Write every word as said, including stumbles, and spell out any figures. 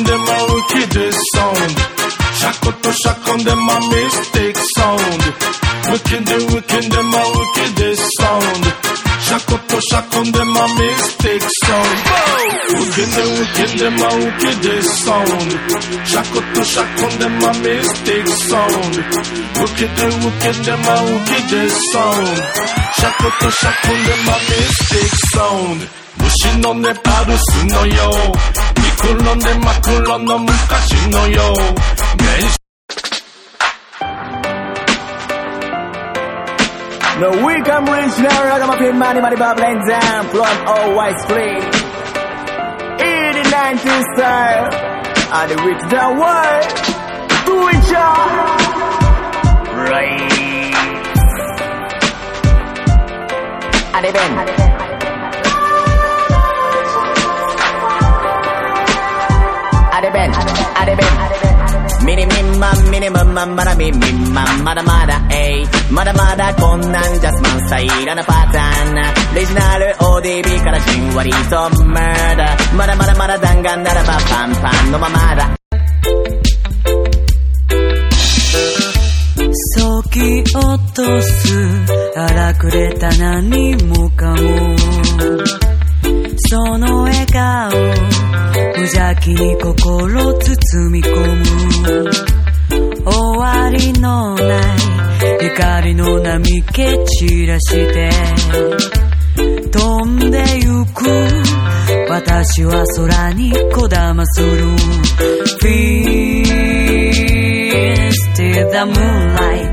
in the my wicked sound. Shako to shako in the my mystic sound. Wicked, wicked in my wicked sound. Shako to shako in the my mystic sound. Wicked, wicked in my wicked sound. Shako to shako in the my mystic sound. Wicked, wicked in my wicked sound. Shako to shako in the my mystic sound. 虫のねパルスのようミクロンでマクロンの昔のよう The weekend original ragamuffin money money bubbling down from Always Free eighty-nine style and the with the way to each other right and evenアレベンミニミンマンミニムンマンマラミンミンマンまだまだエイまだまだこんなんジャスマンサイラなパターンレジナル オーディービー からじんわりとマーダーまだまだまだ弾丸ならばパンパンのままだそぎ落とす荒くれた何もかもその笑顔無邪気に心包み込む終わりのない光の波蹴散らして飛んでゆく私は空にこだまする Feast in the moonlight